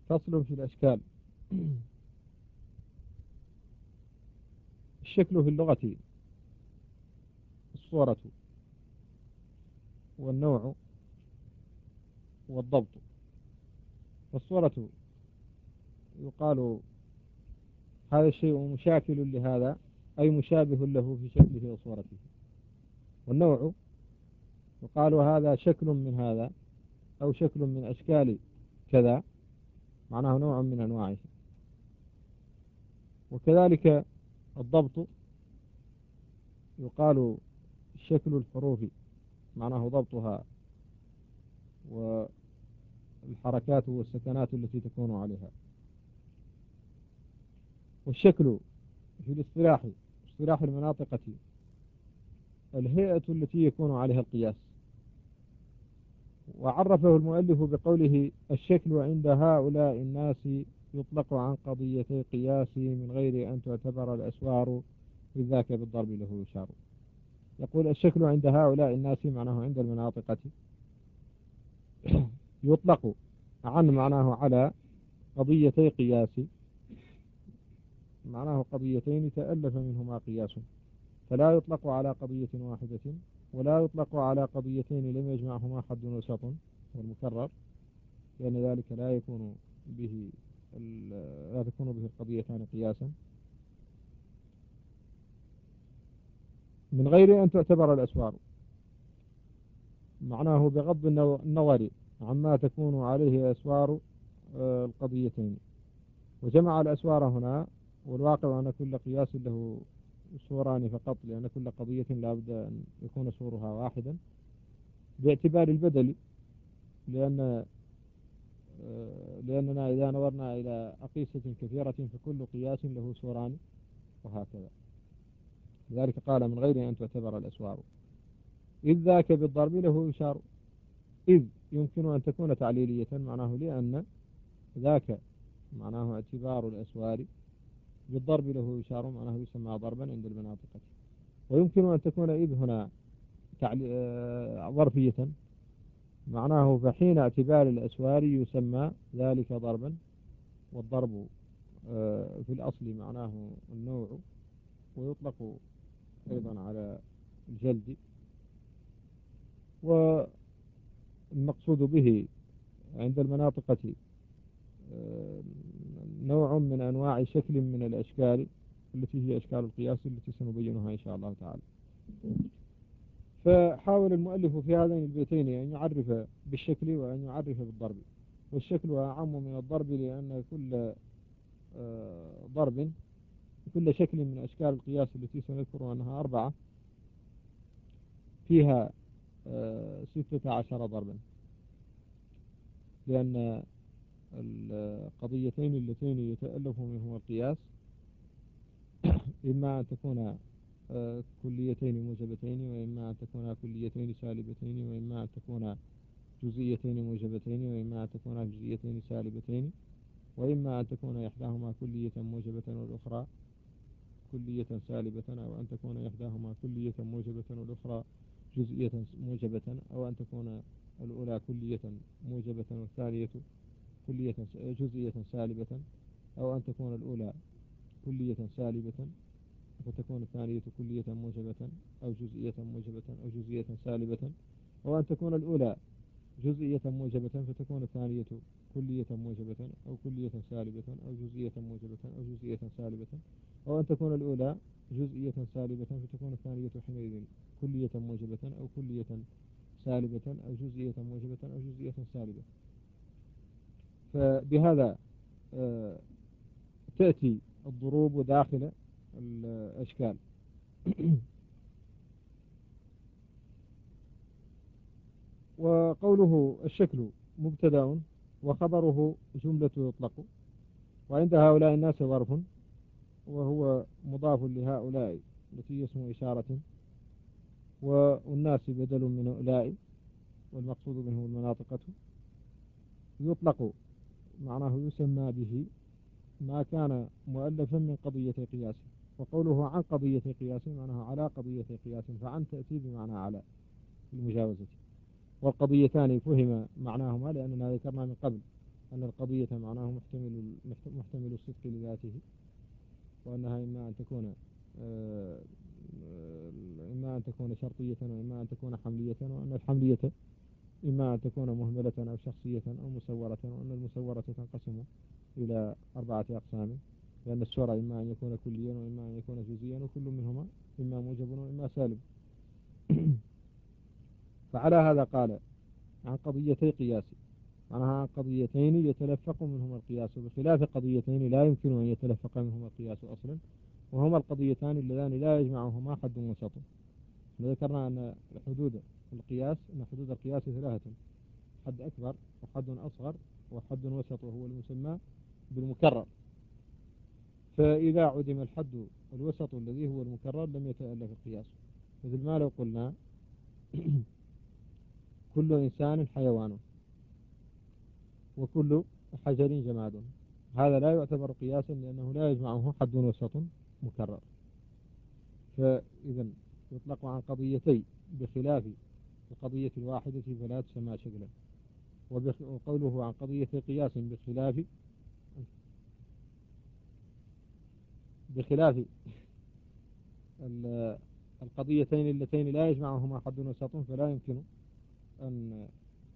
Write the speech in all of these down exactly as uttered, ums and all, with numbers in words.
فصل في الأشكال. الشكل في اللغة الصورة والنوع والضبط. فالصورة يقال هذا الشيء مشاكل لهذا، أي مشابه له في شكله وصورته. والنوع يقال هذا شكل من هذا، أو شكل من أشكال كذا، معناه نوع من أنواعه. وكذلك الضبط يقال شكل الحروف، معناه ضبطها والحركات والسكنات التي تكون عليها. والشكل في الاصطلاح، اصطلاح المناطقة، الهيئة التي يكون عليها القياس. وعرفه المؤلف بقوله الشكل عند هؤلاء الناس يطلق عن قضيتي قياس من غير أن تعتبر الأسوار، إذ ذاك بالضرب له يشار. يقول الشكل عند هؤلاء الناس معناه عند المناطقة يطلق عن معناه على قضيتي قياس، معناه قضيتين تألف منهما قياس، فلا يطلق على قضية واحدة، ولا يطلق على قضيتين لم يجمعهما حد وسط والمكرر، لأن ذلك لا يكون به لا تكون به القضيتان قياسا، من غير أن تعتبر الأسوار، معناه بغض النظر عما تكون عليه أسوار القضيتين. وجمع الأسوار هنا، والواقع أن كل قياس له سوران فقط، لأن كل قضية لا بد أن يكون سورها واحدا باعتبار البدل، لأن لأننا إذا نظرنا إلى أقيسة كثيرة فكل قياس له سوران وهكذا. لذلك قال من غير أن تعتبر الأسوار، إذ ذاك بالضرب له يشار. إذ يمكن أن تكون تعليلية، معناه لأن ذاك معناه اعتبار الأسوار، بالضرب له يشار معناه يسمى ضربا عند المناطق. ويمكن أن تكون إذ هنا ظرفية، معناه فحين اعتبار الأسوار يسمى ذلك ضربا. والضرب في الأصل معناه النوع، ويطلق أيضا على الجلد. والمقصود به عند المناطقة نوع من أنواع شكل من الأشكال التي هي أشكال القياس التي سنبينها إن شاء الله تعالى. فحاول المؤلف في هذين البيتين أن يعرف بالشكل وأن يعرف بالضرب. والشكل أعم من الضرب، لأن كل ضرب كل شكل من أشكال القياس التي سنذكر أنها أربعة فيها ستة عشر ضربا، لأن القضيتين اللتين يتألف منهما القياس إما أن تكون كليتين موجبتين، وإما أن تكون كليتين سالبتين، وإما أن تكون جزئيتين موجبتين، وإما أن تكون جزئيتين سالبتين، وإما أن تكون إحداهما كلية موجبة والأخرى كلية سالبة، أو أن تكون إحداهما كلية موجبة والأخرى جزئية موجبة، أو أن تكون الأولى كلية موجبة والثانية كلية جزئية سالبة، أو أن تكون الأولى كلية سالبة فتكون الثانية كلية موجبة أو جزئية موجبة أو جزئية سالبة، أو أن تكون الأولى جزئية موجبة فتكون الثانية كلية موجبة أو كلية سالبة أو جزئية موجبة أو جزئية سالبة، أو أن تكون الأولى جزئية سالبة فتكون الثانية حينئذ كلية موجبة أو كلية سالبة أو جزئية موجبة أو جزئية سالبة. فبهذا تأتي الضروب داخل الأشكال. وقوله الشكل مبتدأ وخبره جملة يطلق، وعند هؤلاء الناس ظرف، وهو مضاف لهؤلاء التي اسم إشارة، والناس بدل من هؤلاء، والمقصود منه المناطقة. يطلق معناه يسمى به ما كان مؤلفا من قضية قياس. وقوله عن قضية قياس معناه على قضية قياس، فعن تأتي بمعنى على المجاوزة. والقضيتان فهم معناهما لأننا ذكرنا من قبل أن القضية معناه محتمل محتمل الصدق لذاته، وأنها إما أن تكون إما أن تكون شرطية وإما أن تكون حملية، وأن الحملية إما أن تكون مهملة أو شخصية أو مسورة، وأن المسورة تنقسم إلى أربعة أقسام، لأن السورة إما أن يكون كليا وإما أن يكون جزئيا، وكل منهما إما موجب وإما سالب. فعلى هذا قال عن قضيتي قياس، معناها قضيتين يتلفق منهما القياس، بخلاف قضيتين لا يمكن أن يتلفق منهما القياس أصلا، وهما القضيتان اللذان لا يجمعهما حد وسط. ذكرنا أن حدود القياس أن حدود القياس ثلاثة: حد أكبر وحد أصغر وحد وسط، وهو المسمى بالمكرر. فإذا عدم الحد الوسط الذي هو المكرر لم يتألف القياس، مثل ما لو قلنا كل إنسان حيوان وكل حجر جماد، هذا لا يعتبر قياسا لأنه لا يجمعه حد وسط مكرر. فإذا يطلق عن قضيتي بخلاف القضية الواحدة فلا تسمى شكلا. وقوله عن قضية قياس بخلاف بخلاف القضيتين اللتين لا يجمعهما حد وسط فلا يمكن أن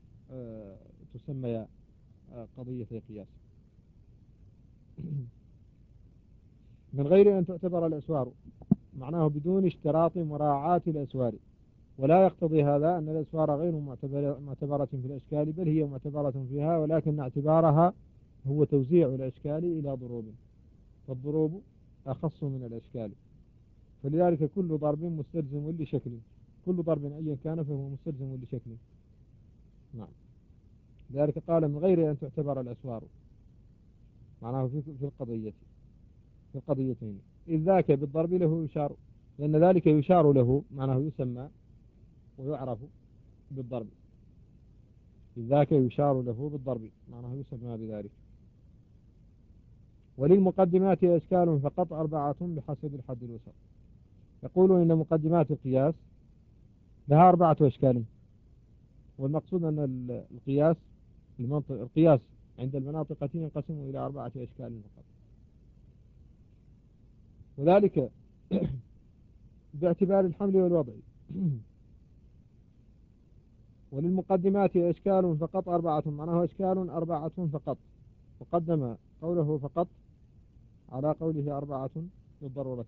تسمى قضية قياس، من غير أن تعتبر الأسوار، معناه بدون اشتراط مراعاة الأسوار. ولا يقتضي هذا أن الأسوار غير معتبرة في الأشكال، بل هي معتبرة فيها، ولكن اعتبارها هو توزيع الأشكال إلى ضروب، فالضروب أخص من الأشكال، فلذلك كل ضرب مستلزم لشكل، كل ضرب أيا كان فهو مستلزم لشكل. نعم، لذلك قال من غير أن تعتبر الأسوار، معناه في في القضية في القضيتين، إذ ذاك بالضرب له يشار، لأن ذلك يشار له معناه يسمى ويعرف بالضرب، إذ ذاك يشار له بالضرب معناه يسمى بذلك. وللمقدمات أشكال فقط أربعة بحسب الحد الوسط. يقول إن مقدمات القياس لها أربعة أشكال، والمقصود أن القياس المنطق القياس عند المناطق ينقسم إلى أربعة أشكال فقط، وذلك باعتبار الحمل والوضع. وللمقدمات أشكال فقط أربعة، معناه أشكال أربعة فقط، وقدم قوله فقط على قوله أربعة للضرورة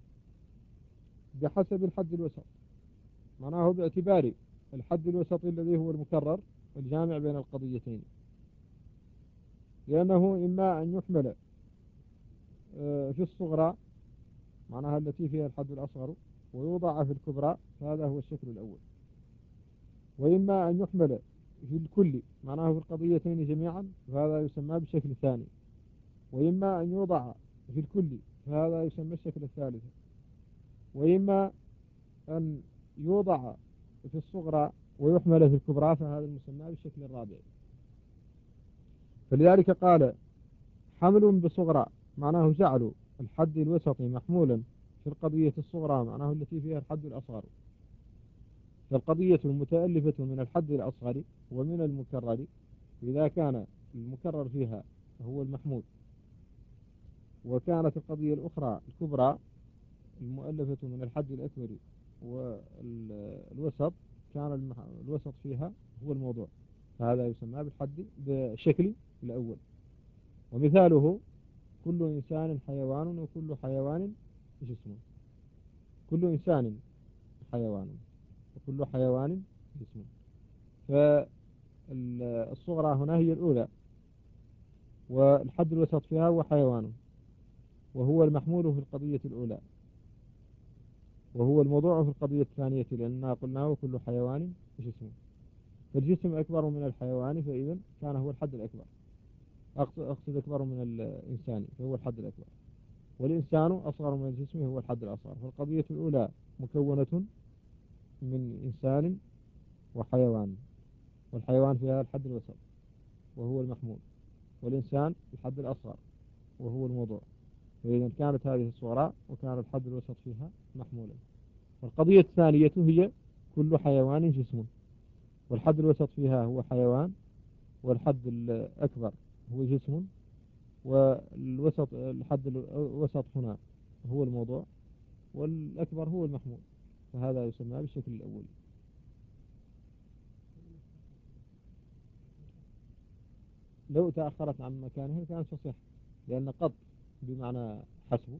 بحسب الحد الوسط، معناه باعتبار الحد الوسط الذي هو المكرر الجامع بين القضيتين، لأنه إما أن يحمل في الصغرى معناها التي فيها الحد الأصغر ويوضع في الكبرى، فهذا هو الشكل الأول، وإما أن يحمل في الكل معناه في القضيتين جميعا، فهذا يسمى بالشكل الثاني، وإما أن يوضع في الكل فهذا يسمى الشكل الثالث، وإما أن يوضع في الصغرى ويحمل في الكبرى فهذا المسمى بالشكل الرابع. فلذلك قال حمل بصغرى معناه جعل الحد الوسط محمولا في القضية الصغرى معناه التي فيها الحد الأصغر، فالقضية المتألفة من الحد الأصغر ومن المكرر، إذا كان المكرر فيها هو المحمول، وكانت القضية الأخرى الكبرى المؤلفة من الحد الأكبر والوسط كان الوسط فيها هو الموضوع، فهذا يسمى بالحد بشكل الأول. ومثاله كل إنسان حيوان وكل حيوان جسم، كل إنسان حيوان وكل حيوان جسم، فالصغرى هنا هي الأولى، والحد الوسط فيها هو حيوان، وهو المحمول في القضية الأولى، وهو الموضوع في القضية الثانية، لأننا قلنا وكل حيوان جسم، فالجسم أكبر من الحيوان فإذا كان هو الحد الأكبر، أقصد أكبر من الإنسان فهو الحد الأكبر، والإنسان أصغر من الجسم هو الحد الأصغر، فالقضية الأولى مكونة من إنسان وحيوان، والحيوان فيها الحد الوسط وهو المحمول، والإنسان الحد الأصغر وهو الموضوع، فإذا كانت هذه الصورة وكان الحد الوسط فيها محمولا. والقضية الثانية هي كل حيوان جسم، والحد الوسط فيها هو حيوان، والحد الأكبر هو جسم، والوسط الحد الوسط هنا هو الموضوع، والأكبر هو المحمول، فهذا يسمى بالشكل الأولي. لو تأخرت عن مكانه كانت تصح، لأن قط بمعنى حسب،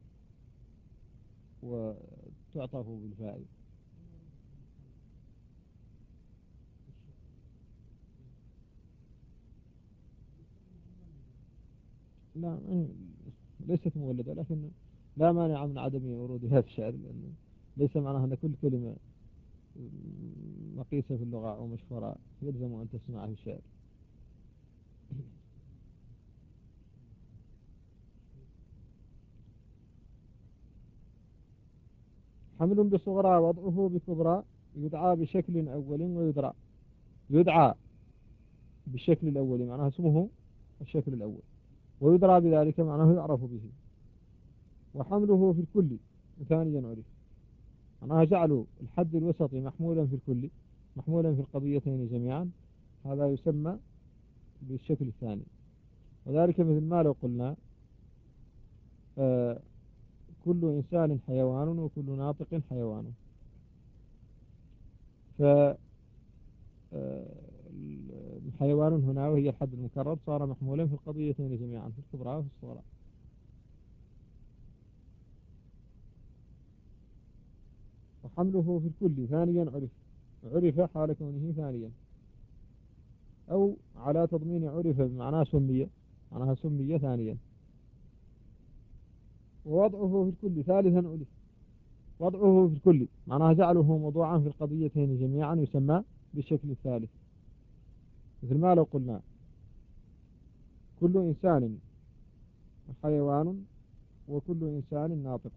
وتعطف بالفاعل. لا، ليست مولدة، لكن لا مانع من عدم ورودها في الشعر، لأنه ليس معناها أن كل كلمة مقيسة في اللغة أو مشهورة يلزم أن تسمعها في الشعر. حمل بصغرى وضعه بكبرى يدعى بشكل أول ويدرى. يدعى بالشكل الأول معناها اسمه الشكل الأول، ويدرى بذلك معناه يعرف به. وحمله في الكل ثانيا عرف، معناها جعل الحد الوسطي محمولا في الكل، محمولا في القضيتين جميعا، هذا يسمى بالشكل الثاني. وذلك مثل ما لو قلنا آه كل إنسان حيوان وكل ناطق حيوان. ف آه، حيوان هنا وهي الحد المكرر صار محمولا في القضيتين جميعا، في الكبرى وفي الصغرى. وحمله في الكل ثانيا عرف، عرف حال كونه ثانيا، أو على تضمين عرف بمعنى سمية، معناها سمية ثانيا. ووضعه في الكل ثالثا ألف. وضعه في الكل معناها جعله موضوعا في القضيتين جميعا يسمى بالشكل الثالث. مثل ما لو قلنا كل إنسان حيوان وكل إنسان ناطق،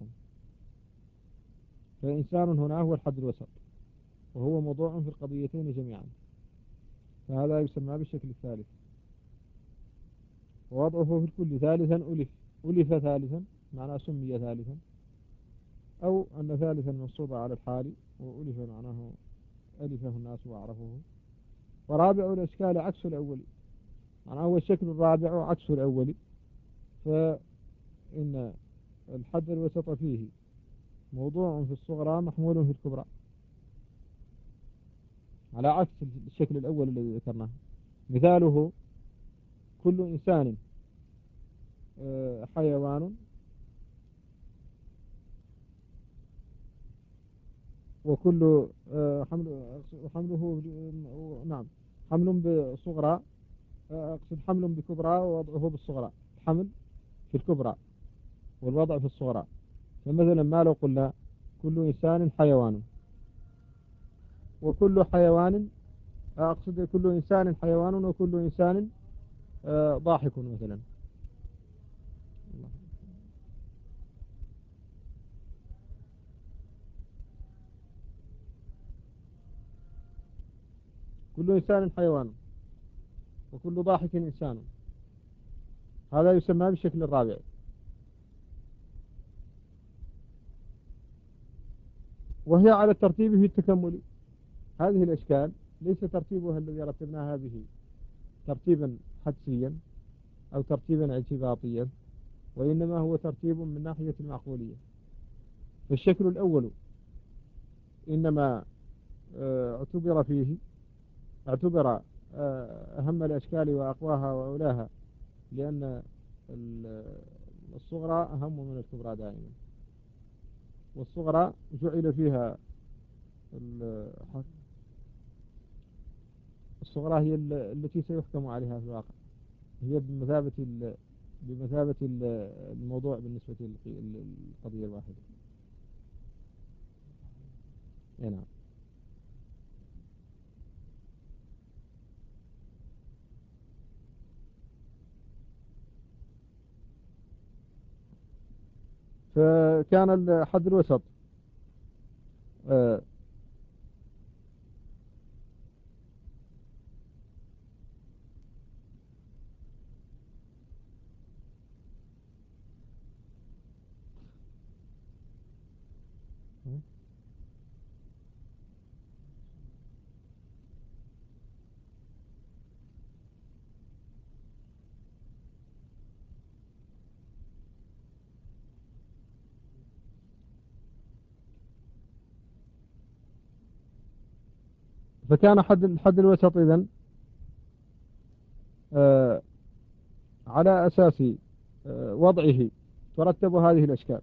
فإنسان هنا هو الحد الوسط، وهو موضوع في القضيتين جميعا، فهذا يسمى بالشكل الثالث. ووضعه في الكل ثالثا ألف. ألف ثالثا معناه سمي ثالثا، أو أن ثالثا منصوبة على الحال، وألف معناه ألفه الناس وأعرفه. ورابع الأشكال عكس الأول، معناه هو الشكل الرابع عكس الأول، فإن الحد الوسط فيه موضوع في الصغرى محمول في الكبرى، على عكس الشكل الأول الذي ذكرناه. مثاله كل إنسان حيوان وكل حمل حمله نعم حمل بصغرى، أقصد حمل بكبرى ووضعه بالصغرى، الحمل في الكبرى والوضع في الصغرى. فمثلا ما لو قلنا كل إنسان حيوان، وكل حيوان أقصد كل إنسان حيوان وكل إنسان ضاحك مثلا. كل إنسان حيوان وكل ضاحك إنسان، هذا يسمى بالشكل الرابع. وهي على الترتيب في التكمل. هذه الأشكال ليس ترتيبها الذي رتبناها به ترتيبا حدسيا أو ترتيبا اعتباطيا، وإنما هو ترتيب من ناحية المعقولية. فالشكل الأول إنما اعتبر فيه اعتبر أهم الأشكال وأقواها وأولاها، لأن الصغرى أهم من الكبرى دائما، والصغرى جعل فيها الصغرى هي التي سيحكم عليها في الواقع، هي بمثابة بمثابة الموضوع بالنسبة للقضية الواحدة. نعم. فكان الحد الوسط آه فكان حد الحد الوسط إذن آه على أساس آه وضعه ترتب هذه الأشكال.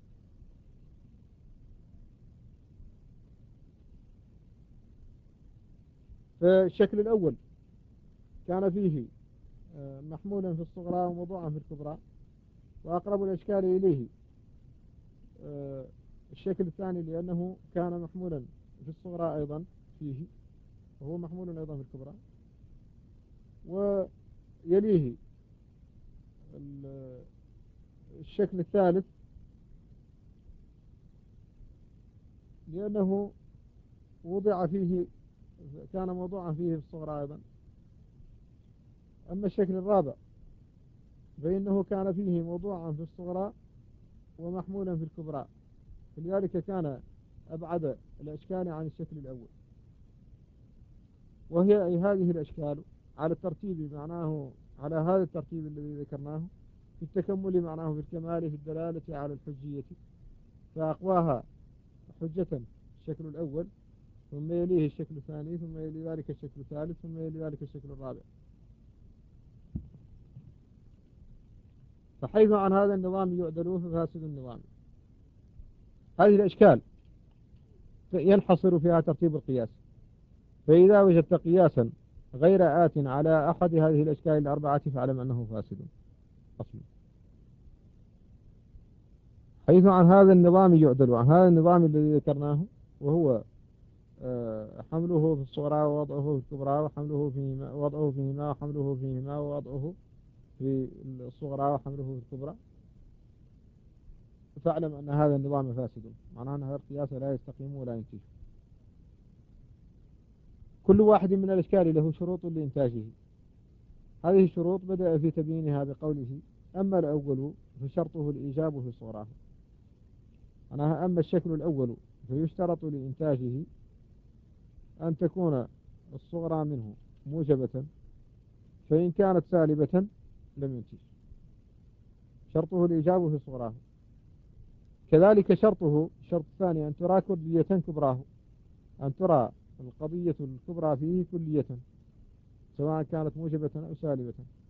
فالشكل الأول كان فيه آه محمولا في الصغرى وموضوعا في الكبرى، وأقرب الأشكال إليه آه الشكل الثاني لأنه كان محمولا في الصغرى أيضا فيه، وهو محمول أيضا في الكبرى. ويليه الشكل الثالث لأنه وضع فيه، كان موضوعا فيه في الصغرى أيضا. أما الشكل الرابع فإنه كان فيه موضوعا في الصغرى ومحمولا في الكبرى، فلذلك كان أبعد الأشكال عن الشكل الأول. وهي أي هذه الأشكال على الترتيب معناه، على هذا الترتيب الذي ذكرناه، في التكمل معناه في الكمال، في الدلالة على الحجية، فأقواها حجة الشكل الأول، ثم يليه الشكل الثاني، ثم يلي ذلك الشكل الثالث، ثم يلي ذلك الشكل الرابع. فحيث عن هذا النظام يعدلوه ففاسد النظام. هذه الأشكال ينحصر فيها ترتيب القياس، فإذا وجدت قياسا غير آت على أحد هذه الأشكال الأربعة فاعلم أنه فاسد أصلا. حيث عن هذا النظام يعدل، عن هذا النظام الذي ذكرناه، وهو حمله في الصغرى ووضعه في الكبرى، وحمله فيهما ووضعه فيهما وحمله فيهما ووضعه في الصغرى وحمله في الكبرى، فاعلم أن هذا النظام فاسد، معناه أن هذا القياس لا يستقيم ولا ينتج. كل واحد من الأشكال له شروط لإنتاجه. هذه الشروط بدأ في تبيينها بقوله: أما الأول فشرطه الإيجاب في صغراه. أنا أما الشكل الأول فيشترط لإنتاجه أن تكون الصغرى منه موجبة، فإن كانت سالبة لم ينتج. شرطه الإيجاب في صغراه. كذلك شرطه الشرط الثاني أن ترى كلية كبراه، أن ترى القضية الكبرى فيه كلية سواء كانت موجبة أو سالبة.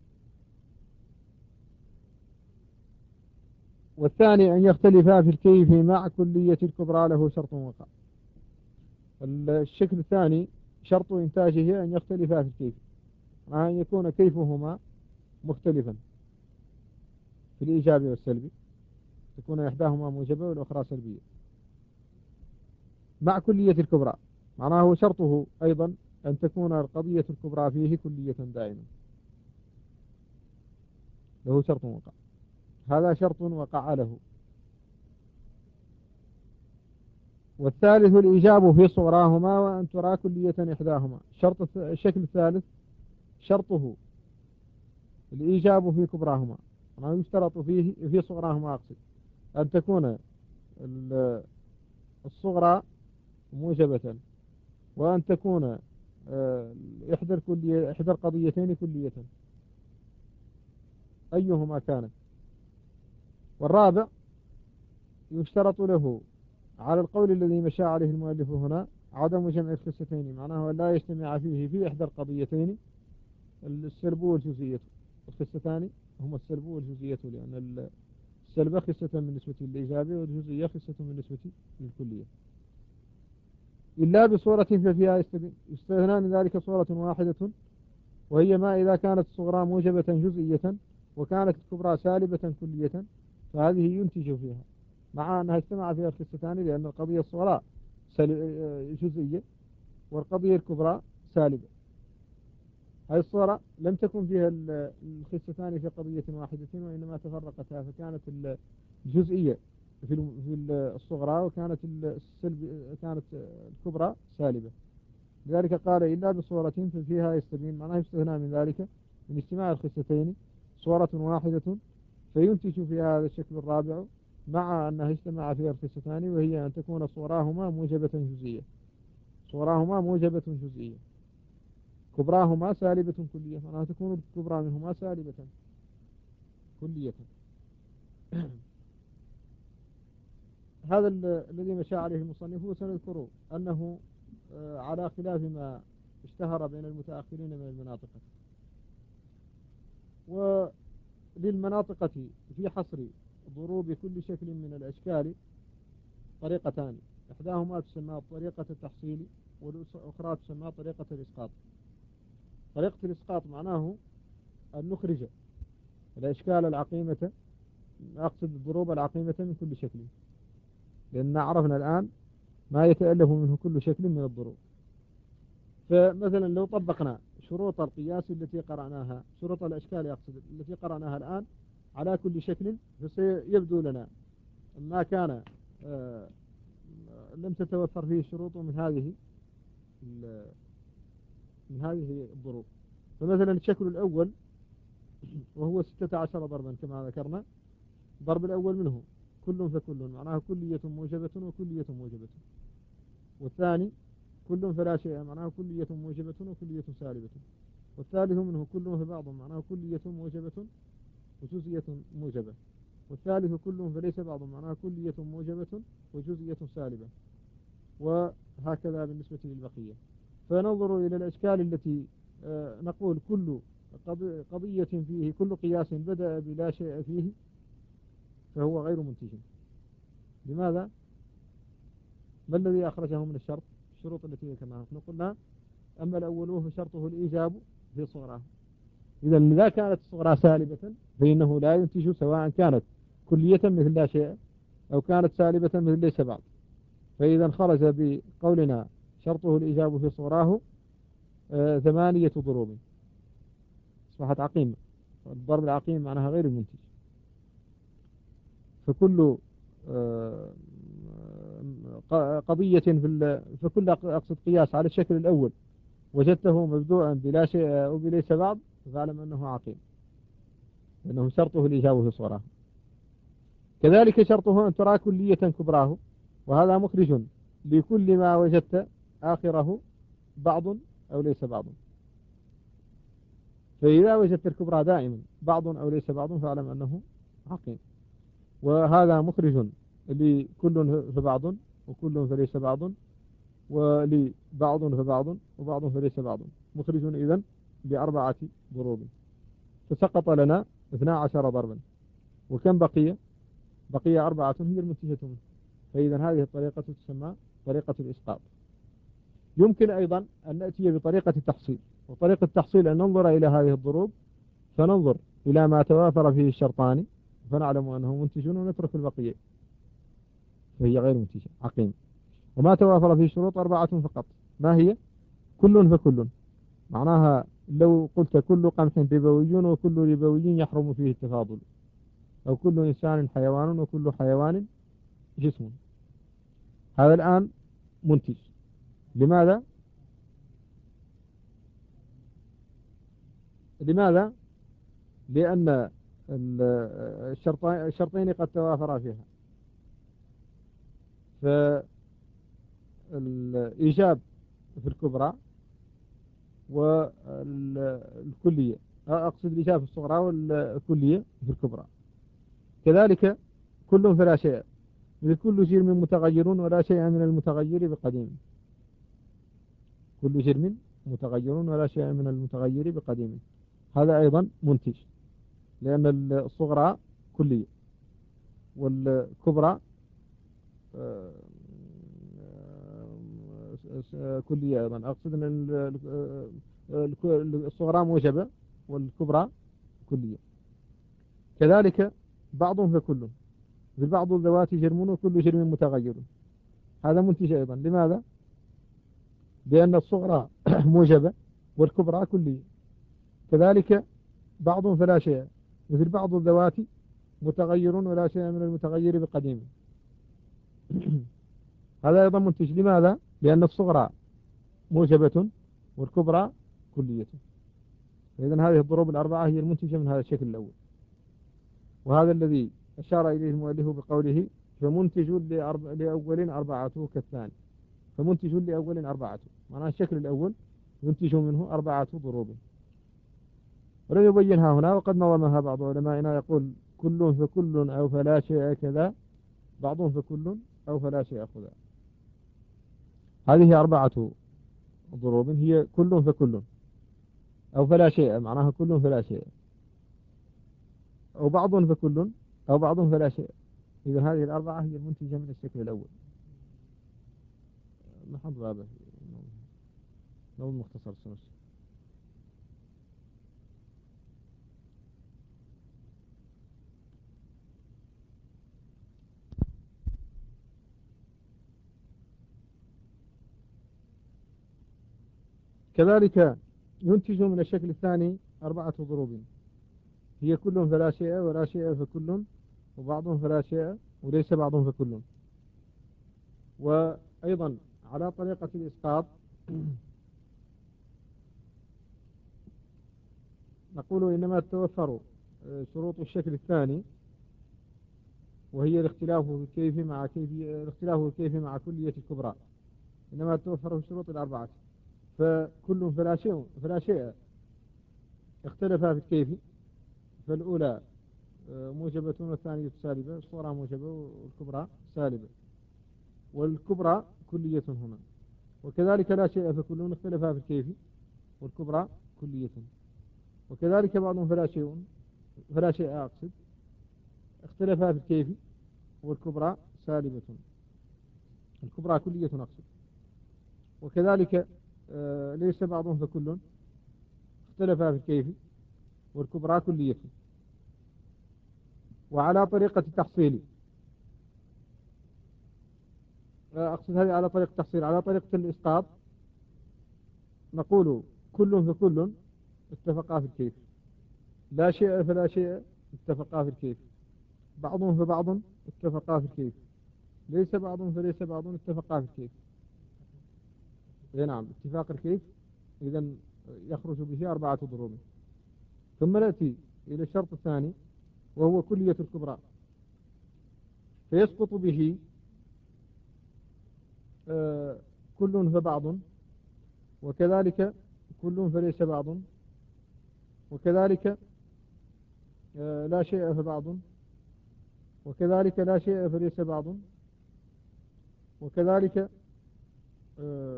والثاني أن يختلفا في الكيف مع كلية الكبرى له شرط وقع. الشكل الثاني شرط إنتاجه أن يختلفا في الكيف، مع أن يكون كيفهما مختلفا في الإيجاب والسلب، تكون إحداهما موجبة والأخرى سلبية مع كلية الكبرى. معناه شرطه أيضا أن تكون القضية الكبرى فيه كلية دائما، له شرط وقع. هذا شرط وقع له. والثالث الإيجاب في صغراهما وأن ترى كلية إحداهما. شرط الشكل الثالث شرطه الإيجاب في كبراهما، ما يشترط فيه في صغراهما، أقصد أن تكون الصغرى موجبة، وأن تكون إحدى الكلية إحدى القضيتين كلية أيهما كانت. والرابع يشترط له على القول الذي مشى عليه المؤلف هنا عدم جمع الخصتين، معناه لا يجتمع فيه في إحدى القضيتين السلب والجزئية. الخصتان هما السلب والجزئية، لأن السلب خصة بالنسبة للإيجاب، والجزئية خصة بالنسبة للكلية. إلا بصورة ففيها يستثنى من ذلك صورة واحدة، وهي ما إذا كانت الصغرى موجبة جزئية وكانت الكبرى سالبة كلية، فهذه ينتج فيها مع أنها اجتمع فيها الخصتان، لأن القضية الصغرى جزئية والقضية الكبرى سالبة. هذه الصورة لم تكن فيها الخصتان في قضية واحدة، وإنما تفرقتا، فكانت الجزئية في الصغرى وكانت السلب كانت الكبرى سالبة. لذلك قال إلا بصورة فيها يستبين، معناه يستثنى من ذلك من اجتماع الخصتين صورة واحدة فينتج فيها هذا الشكل الرابع، مع أنها اجتمع فيها الخصتان، وهي أن تكون صوراهما موجبة جزئية صوراهما موجبة جزئية كبراهما سالبة كلية، معناها تكون الكبرى منهما سالبة كلية. هذا الذي مشى عليه المصنف، وسنذكر أنه على خلاف ما اشتهر بين المتأخرين من المناطق. وللمناطق في حصر ضروب كل شكل من الأشكال طريقتان، إحداهما تسمى طريقة التحصيل والأخرى تسمى طريقة الإسقاط. طريقة الإسقاط معناه أن نخرج الأشكال العقيمة، أقصد الضروب العقيمة من كل شكل، لأن عرفنا الآن ما يتألف منه كل شكل من الضروب. فمثلا لو طبقنا شروط القياس التي قرأناها، شروط الأشكال أقصد التي قرأناها الآن على كل شكل، فسيبدو لنا ما كان آه لم تتوفر فيه شروط من هذه من هذه الضروب. فمثلا الشكل الأول وهو ستة عشر ضربا كما ذكرنا، الضرب الأول منه كل فكل معناه كلية موجبة وكلية موجبة، والثاني كل فلا شيء معناه كلية موجبة وكلية سالبة، والثالث منه كل في بعض معناه كلية موجبة وجزئية موجبة، والثالث كل فليس بعض معناه كلية موجبة وجزئية سالبة، وهكذا بالنسبة للبقية. فننظر إلى الأشكال التي نقول كل قضية فيه كل قياس بدأ بلا شيء فيه فهو غير منتج. لماذا؟ ما الذي أخرجه من الشرط؟ الشروط التي ذكرناها قلنا أما الأول فشرطه الإيجاب في صغراه. إذا إذا كانت الصغرى سالبة فإنه لا ينتج، سواء كانت كلية مثل لا شيء أو كانت سالبة مثل ليس بعض. فإذا خرج بقولنا شرطه الإيجاب في صغراه آه ثمانية ضروب، أصبحت عقيمة. الضرب العقيم معناها غير المنتج. فكل آه قضية في فكل أقصد قياس على الشكل الأول وجدته مبدوءا بلا شيء أو بليس بعض فاعلم أنه عقيم، لأنه شرطه الإيجاب في صغراه. كذلك شرطه أن ترى كلية كبراه، وهذا مخرج لكل ما وجدت آخره بعض أو ليس بعض. فإذا وجدت الكبرى دائما بعض أو ليس بعض فاعلم أنه عقيم. وهذا مخرج لكل فبعض وكل فليس بعض ولبعض فبعض وبعض فليس بعض، مخرج إذن بأربعة ضروب. فسقط لنا اثنا عشر ضربا، وكم بقي؟ بقي أربعة هي المنتجة منه. فإذا هذه الطريقة تسمى طريقة الإسقاط. يمكن أيضا أن نأتي بطريقة التحصيل، وطريقة التحصيل أن ننظر إلى هذه الضروب فننظر إلى ما توافر فيه الشرطان فنعلم أنه منتج ونترك البقية فهي غير منتجة عقيم. وما توافر فيه شروط أربعة فقط، ما هي؟ كل فكل معناها لو قلت كل قمح ربوي وكل ربوي يحرم فيه التفاضل، أو كل إنسان حيوان وكل حيوان جسم، هذا الآن منتج. لماذا؟ لماذا؟ لأن الشرطين قد توافرا فيها. فالإيجاب في الكبرى والكلية، أقصد الإيجاب في الصغرى والكلية في الكبرى. كذلك كل فلا شيء، لكل جرم متغير ولا شيء من المتغير بقديم. كل جرم متغير ولا شيء من المتغير بقديم، هذا أيضا منتج، لأن الصغرى كلية والكبرى كلية أيضا. أقصد أن الصغرى موجبة والكبرى كلية. كذلك بعض فكل، في بعض الذوات جرم وكل جرم متغير، هذا منتج أيضا. لماذا؟ لأن الصغرى موجبة والكبرى كلية. كذلك بعض فلا شيء، مثل بعض الذوات متغير ولا شيء من المتغير بقديم، هذا أيضا منتج. لماذا؟ لأن الصغرى موجبة والكبرى كلية. إذن هذه الضروب الأربعة هي المنتجة من هذا الشكل الأول، وهذا الذي أشار إليه المؤلف بقوله فمنتج لأول أربعة كالثاني. فمنتج لأول أربعة معناه الشكل الأول ينتج منه أربعة ضروب. ولم يبينها هنا، وقد نظمها بعض علمائنا يقول كل فكل أو فلا شيء كذا، بعض فكل أو فلا شيء خذا. هذه أربعة ضروب، هي كل فكل، أو فلا شيء، معناها كل فلا شيء، أو بعض فكل، أو بعض فلا شيء. إذا هذه الأربعة هي المنتجة من الشكل الأول. نحط بابه لو مختصر سنس. كذلك ينتج من الشكل الثاني أربعة ضروب، هي كل فلا شيء، ولا شيء فكل، وبعض فلا شيء، وليس بعض فكل. وأيضا على طريقة الإسقاط نقول إنما تتوفر شروط الشكل الثاني، وهي الاختلاف في الكيف مع كيف الاختلاف في الكيف مع كلية الكبرى، إنما تتوفر في الشروط الأربعة. فكل فلا شيء فلا شيء اختلف في الكيف، فالأولى موجبة والثانية سالبة، الصغرى موجبة والكبرى سالبة، والكبرى كلية هنا. وكذلك لا شيء فكل اختلف في الكيف، والكبرى كلية. وكذلك بعضهم فلا شيء فلا شيء أقصد اختلف في الكيف، والكبرى سالبة، الكبرى كلية أقصد. وكذلك آه ليس بعضهم فكل اختلف في الكيف، والكبرى كلية. وعلى طريقة التحصيل، أقصد هذه على طريقة التحصيل، على طريقة الإسقاط نقول كل فكل اتفقا في الكيف، لا شيء فلا شيء اتفقا في الكيف، بعض فبعض اتفقا في الكيف، ليس بعض فليس بعض اتفقا في الكيف. اي نعم، اتفاق الكيف إذا يخرج به أربعة ضروب. ثم نأتي إلى الشرط الثاني وهو كلية الكبرى، فيسقط به آه كل فبعض، وكذلك كل فليس بعض، وكذلك آه لا شيء فبعض، وكذلك لا شيء فليس بعض، وكذلك آه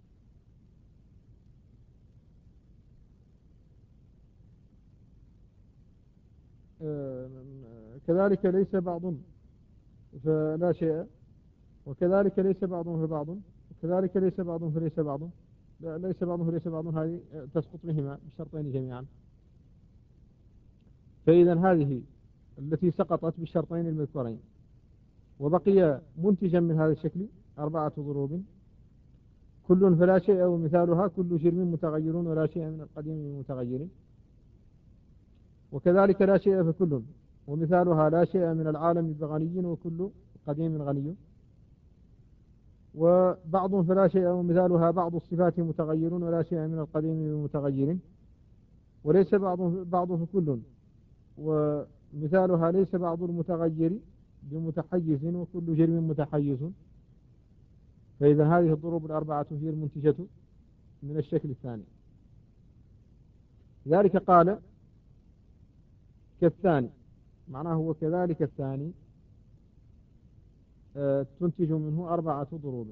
آه كذلك ليس بعض فلا شيء، وكذلك ليس بعض فبعض، وكذلك ليس بعض فليس بعض، لا ليس بعض فليس بعض، هذه تسقط بهما بالشرطين جميعا. فإذا هذه التي سقطت بالشرطين المذكورين، وبقي منتجا من هذا الشكل أربعة ضروب، كل فلا شيء، ومثالها كل جرم متغير ولا شيء من القديم من متغير. وكذلك لا شيء فكل، ومثالها لا شيء من العالم بغني وكل قديم غني. وبعض فلا شيء، ومثالها بعض الصفات متغير ولا شيء من القديم بمتغير. وليس بعض بعض فكل، ومثالها ليس بعض المتغير بمتحيز وكل جرم متحيز. فإذا هذه الضروب الأربعة هي المنتجة من الشكل الثاني. لذلك قال كالثاني، معناه هو كذلك الثاني آه تنتج منه أربعة ضروب.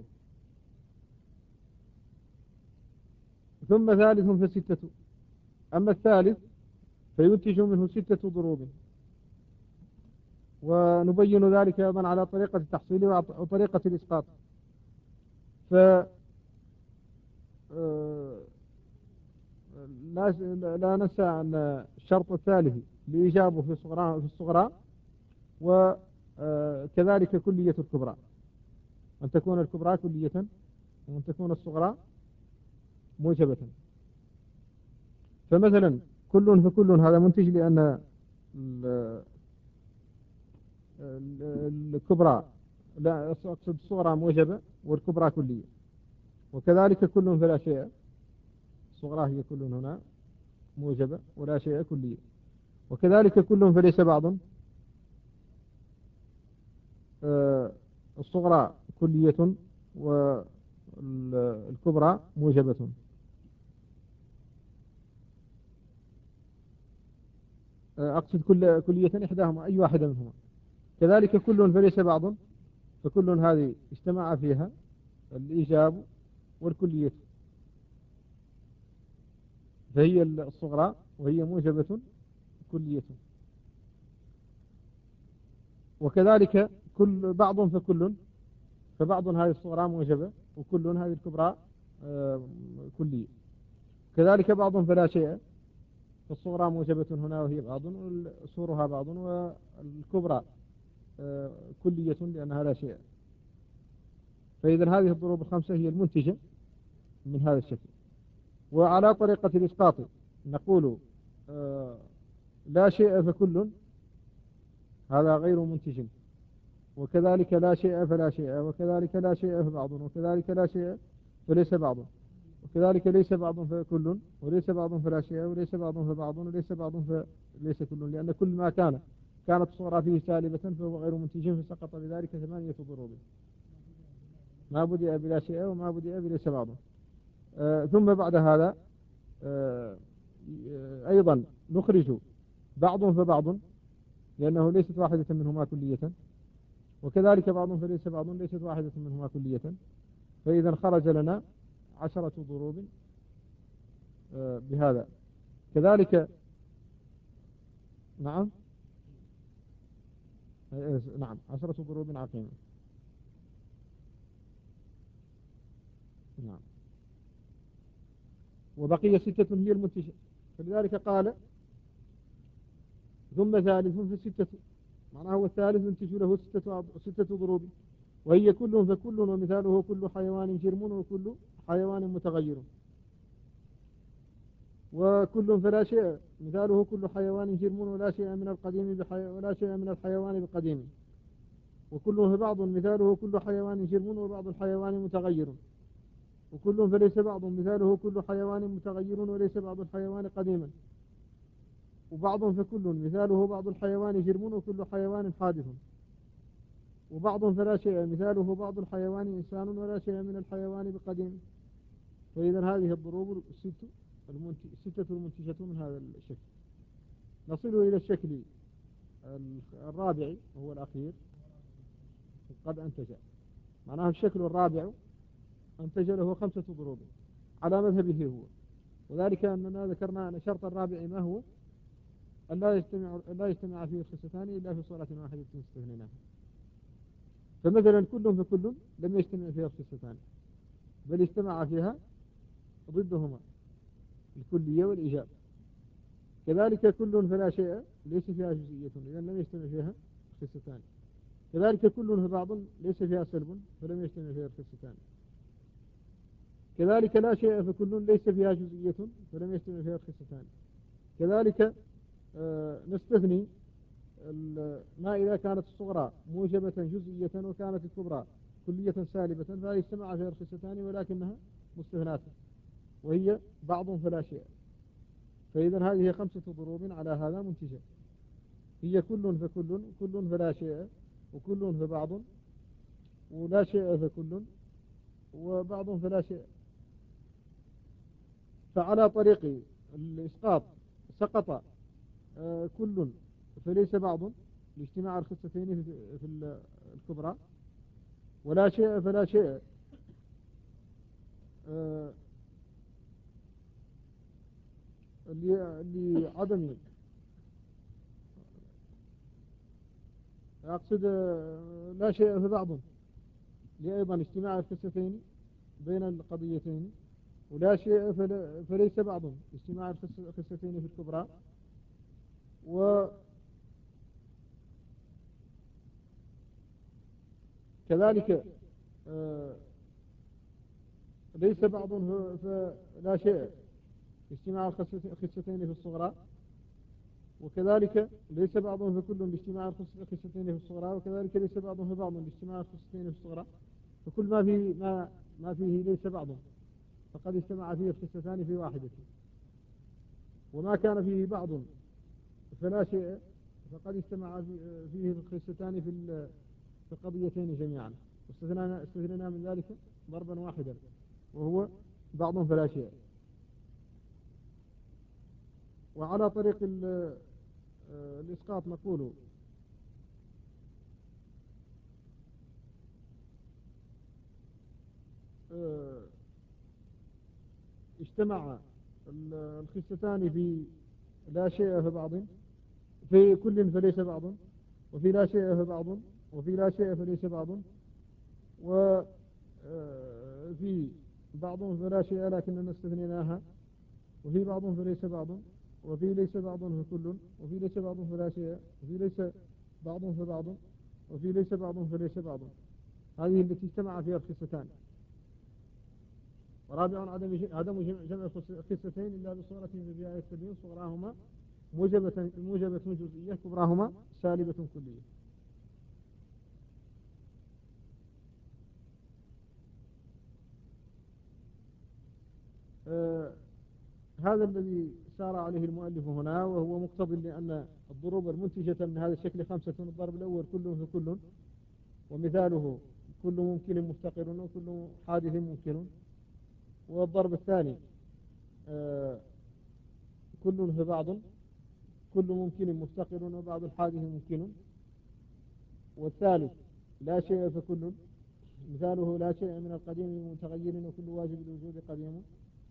ثم ثالث فستة، أما الثالث فينتج منه ستة ضروب. ونبين ذلك أيضا على طريقة التحصيل وطريقة الإسقاط. ف لا لا ننسى أن الشرط الثالث لإيجابه في الصغرى في الصغرى وكذلك كلية الكبرى، أن تكون الكبرى كلية وأن تكون الصغرى موجبة. فمثلا كل فكل هذا منتج لأن الكبرى لا أقصد الصغرى موجبة والكبرى كلية. وكذلك كل فلا شيء، الصغرى هي كل هنا موجبة ولا شيء كلية. وكذلك كل فليس بعض، الصغرى كلية والكبرى موجبة. أقصد كل كلية إحداهما أي واحدة منهما. كذلك كل فليس بعض، فكل هذه اجتمع فيها الإيجاب والكلية، فهي الصغرى وهي موجبة كلية. وكذلك كل بعض فكل، فبعض هذه الصغرى موجبة وكل هذه الكبرى آه كلية. كذلك بعض فلا شيء، فالصغرى موجبة هنا وهي بعض، وصورها بعض، والكبرى آه كلية لأنها لا شيء. فإذا هذه الضروب الخمسة هي المنتجة من هذا الشكل. وعلى طريقة الإسقاط نقول آه لا شيء فكل، هذا غير منتج، وكذلك لا شيء فلا شيء، وكذلك لا شيء فبعض، وكذلك لا شيء فليس بعض، وكذلك ليس بعض فكل، وليس بعض فلا شيء، وليس بعض فبعض، وليس بعض فليس كل، لأن كل ما كان كانت الصورة فيه سالبة فهو غير منتج، فسقط بذلك ثمانية ضروب، ما بدأ بلا شيء وما بدأ بليس بعض. آه ثم بعد هذا آه أيضا نخرج بعض فبعض، لأنه ليست واحدة منهما كلية، وكذلك بعض فليس بعض ليست واحدة منهما كلية، فإذا خرج لنا عشرة ضروب آه بهذا. كذلك نعم نعم عشرة ضروب عقيمة. نعم. وبقي ستة هي المنتشة، فلذلك قال ثم ثالث فستة، معناه هو الثالث ينتج له ستة ستة ضروب، وهي كل فكل، ومثاله كل حيوان جرم، وكل حيوان متغير، وكل فلا شيء، مثاله كل حيوان جرم، ولا شيء من القديم بحي... ولا شيء من الحيوان بقديم، وكل فبعض، مثاله كل حيوان جرم، وبعض الحيوان متغير، وكل فليس بعض، مثاله كل حيوان متغير، وليس بعض الحيوان قديما، وبعض فكل، مثاله بعض الحيوان جرم، وكل حيوان حادث، وبعض فلا شيء، مثاله بعض الحيوان إنسان، ولا شيء من الحيوان بقديم. فإذا هذه الضروب الست الستة المنتجة من هذا الشكل. نصل إلى الشكل الرابع وهو الأخير، قد أنتج، معناه الشكل الرابع أنتج له خمسة ضروب على مذهبه هو، وذلك أننا ذكرنا أن الشرط الرابع ما هو؟ أن لا يجتمع لا يجتمع فيه الخصتان إلا في صورة واحدة استثنيناها. فمثلا كل فكل لم يجتمع فيها الخصتان، بل اجتمع فيها ضدهما الكلية والإيجاب. كذلك كل فلا شيء ليس فيها جزئية إذا لم يجتمع فيها الخصتان. كذلك كل فبعض ليس فيها سلب فلم يجتمع فيها الخصتان. كذلك لا شيء فكل ليس فيها جزئية فلم يجتمع فيها الخصتان. كذلك آه نستثني ما إذا كانت الصغرى موجبة جزئية وكانت الكبرى كلية سالبة، فيجتمع فيها الخصتان ولكنها مستثناة، وهي بعض فلا شيء. فإذا هذه خمسة ضروب على هذا منتجة، هي كل فكل، كل فلا شيء، وكل فبعض، ولا شيء فكل، وبعض فلا شيء. فعلى طريق الإسقاط سقط آه كل فليس بعض لاجتماع الخصتين في الكبرى، ولا شيء فلا شيء آه لعدم، أقصد لا شيء فبعض لأيضا اجتماع الخصتين بين القضيتين، ولا شيء فليس بعض اجتماع الخصتين في الكبرى، وكذلك آه ليس بعض فلا شيء اجتماع الخصتين في الصغرى، وكذلك ليس بعض فكل باجتماع الخصتين في الصغرى، وكذلك ليس بعض فبعض باجتماع الخصتين في الصغرى. فكل ما فيه ما ما فيه ليس بعض فقد اجتمع فيه الخصتان في واحدة، وما كان فيه بعض فلا شيء فقد اجتمع فيه الخصتان في في القضيتين جميعا، واستثنينا استثنينا من ذلك ضربا واحدا وهو بعض فلا شيء. وعلى طريق الإسقاط نقول اجتمع الخستان في لا شيء في بعض، في كل فليس بعض، وفي لا شيء في بعض، وفي لا شيء فليس بعض، وفي بعض فلا شيء لكننا استثنيناها، وفي بعض فليس بعض، وفي ليس بعض فكل، وفي ليس بعض فلا شيء، وفي ليس بعض فبعض، وفي ليس بعض فليس بعض. هذه التي اجتمع فيها الخستان. ورابعا عدم عدم جمع الخستين إلا بصورة في بيان التبيين، صغراهما موجبة موجبة جزئية، كبراهما سالبة كلية. آه هذا الذي سار عليه المؤلف هنا، وهو مقتضي لأن الضروب المنتجة من هذا الشكل خمسة. الضرب الأول كل في كل، ومثاله كل ممكن مفتقر، وكل حادث ممكن. والضرب الثاني آه كل في بعض، كل ممكن مفتقر، وبعض الحادث ممكن. والثالث لا شيء فكل، مثاله لا شيء من القديم متغير، وكل واجب الوجود قديم.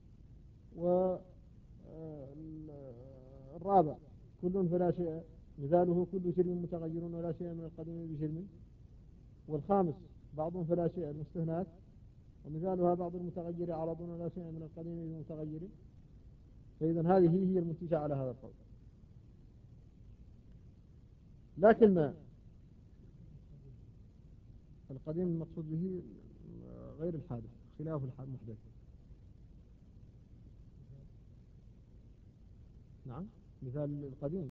والرابع كل فلا شيء، مثاله كل جرم متغير، ولا شيء من القديم بجرم. والخامس بعض فلا شيء المستثنات، ومثالها بعض المتغير عرض، ولا شيء من القديم بمتغير. فإذا هذه هي المنتجة على هذا القول. لكن القديم المقصود به غير الحادث، خلاف المحدث. نعم، مثال القديم